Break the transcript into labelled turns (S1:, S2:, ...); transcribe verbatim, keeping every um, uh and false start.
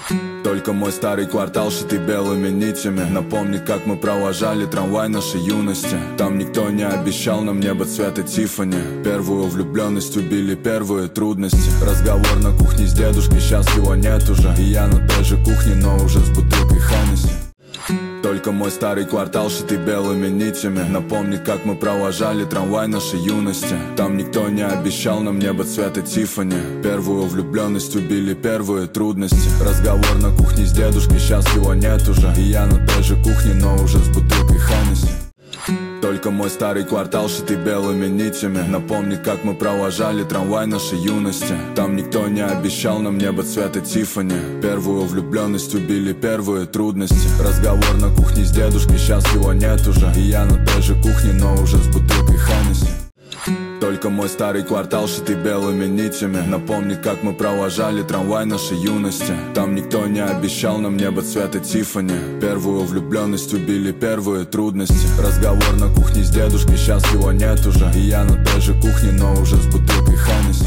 S1: Только мой старый квартал, шитый белыми нитями, напомнит, как мы провожали трамвай нашей юности. Там никто не обещал нам небо цвета Тиффани. Первую влюбленность убили первые трудности. Разговор на кухне с дедушкой, сейчас его нет уже. И я на той же кухне, но уже с бутылкой Хеннесси. Только мой старый квартал, шитый белыми нитями, напомнит, как мы провожали трамвай нашей юности. Там никто не обещал нам небо цвета Тиффани. Первую влюбленность убили первые трудности. Разговор на кухне с дедушкой, сейчас его нет уже. И я на той же кухне, но уже с бутылкой Хеннесси. Только мой старый квартал, шитый белыми нитями, напомнит, как мы провожали трамвай нашей юности. Там никто не обещал нам небо цвета Тиффани. Первую влюбленность убили первые трудности. Разговор на кухне с дедушкой, сейчас его нет уже. И я на той же кухне, но уже с бутылкой Хеннесси. Только мой старый квартал, шитый белыми нитями, напомнит, как мы провожали трамвай нашей юности. Там никто не обещал нам небо цвета Тиффани. Первую влюбленность убили первые трудности. Разговор на кухне с дедушкой, сейчас его нет уже. И я на той же кухне, но уже с бутылкой Хеннесси.